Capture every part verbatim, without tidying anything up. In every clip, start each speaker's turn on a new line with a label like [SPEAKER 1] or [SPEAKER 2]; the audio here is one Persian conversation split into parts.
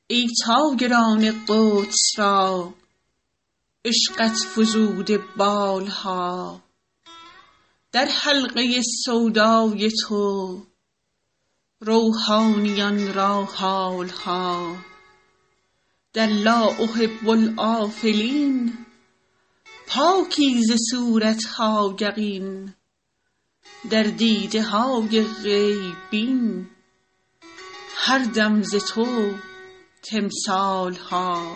[SPEAKER 1] ای طایران قدس را عشقت فزوده بالها، در حلقه سودای تو روحانیان را حالها. در لا احب الآفلین پاکی ز صورتها یقین، در دیده های غیب بین هر دم ز تو تمثالها.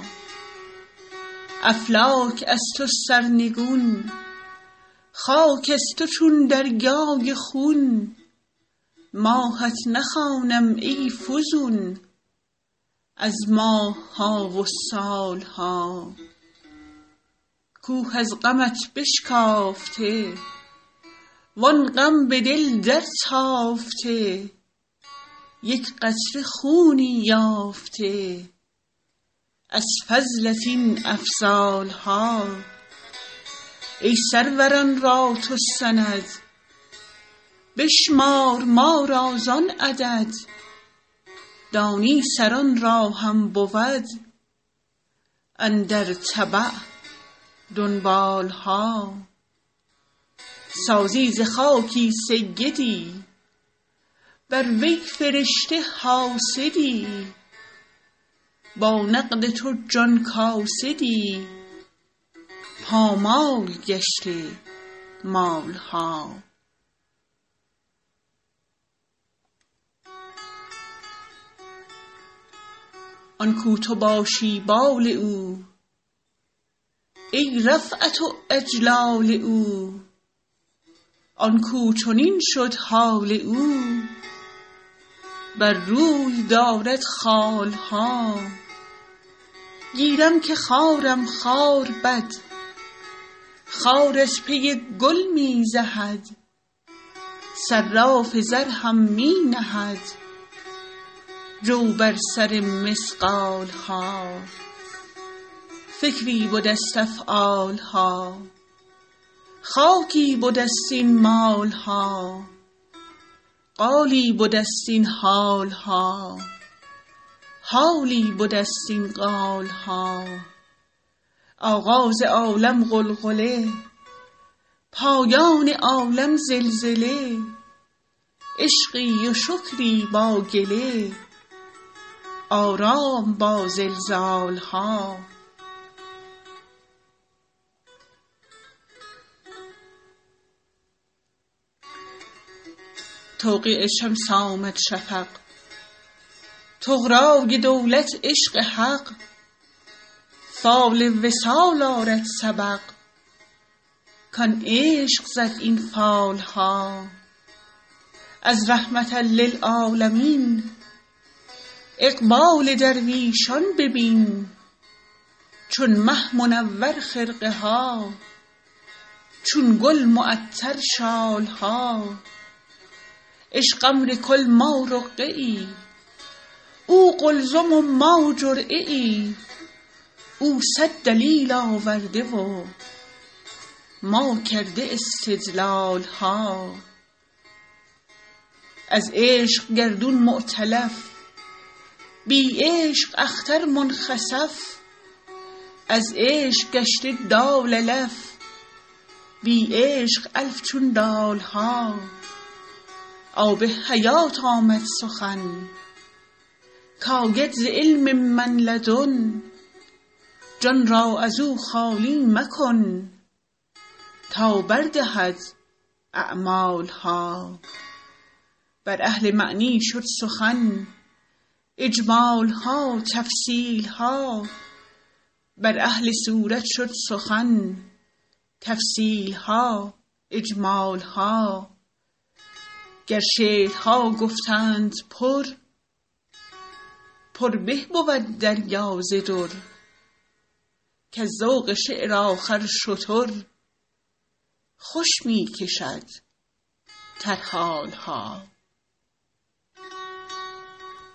[SPEAKER 1] افلاک از تو سرنگون، خاک از تو چون دریای خون، ماهت نخوانم ای فزون از ماه ها و سال ها. کوه از غمت بشکافته وان غم به دل در تافته، یک قطره خونی یافته از فضلت این افضال ها. ای سروران را تو سند، بشمار ما را زان عدد، دانی سران را هم بود اندر تبع دنبال ها. سازی ز خاکی سیدی، بر وی فرشته حاسدی، با نقد تو جان کاسدی، پامال گشته مال ها. آن کو تو باشی بال او، ای رفعت و اجلال او، آن کو چنین شد حال او، بر روی دارد خال ها. گیرم که خارم خار بد، خار از پی گل می زهد، صراف زر هم می نهد جو بر سر مثقال ها. فکری بدست افعال ها، خاکی بدست این مال ها، قالی بدست این حال ها، حالی بدست این قال ها. آغاز عالم غلغله، پایان عالم زلزله، عشقی و شکری با گله، آرام با زلزال ها. توقیع شمس آمد شفق، طغرای دولت عشق حق، فال وصال آرد سبق، کان عشق زد این فال ها. از رحمة للعالمین اقبال درویشان ببین، چون مه منور خرقه ها، چون گل معطر شال ها. عشق امر کل ما رقیه ای، او قلزم و ما جرعه ای، او صد دلیل آورده و ما کرده استدلال ها. از عشق گردون مؤتلف، بی عشق اختر منخسف، از عشق گشته دال الف، بی عشق الف چون دال ها. آب حیات آمد سخن، کاید ز علم من لدن، جان را ازو خالی مکن تا بردهد اعمال ها. بر اهل معنی شد سخن، اجمال ها تفصیل ها، بر اهل صورت شد سخن، تفصیل ها اجمال ها. گر شعرها گفتند پر، پر به بود دریا ز در، کز ذوق شعر آخر شتر خوش می کشد ترحال ها.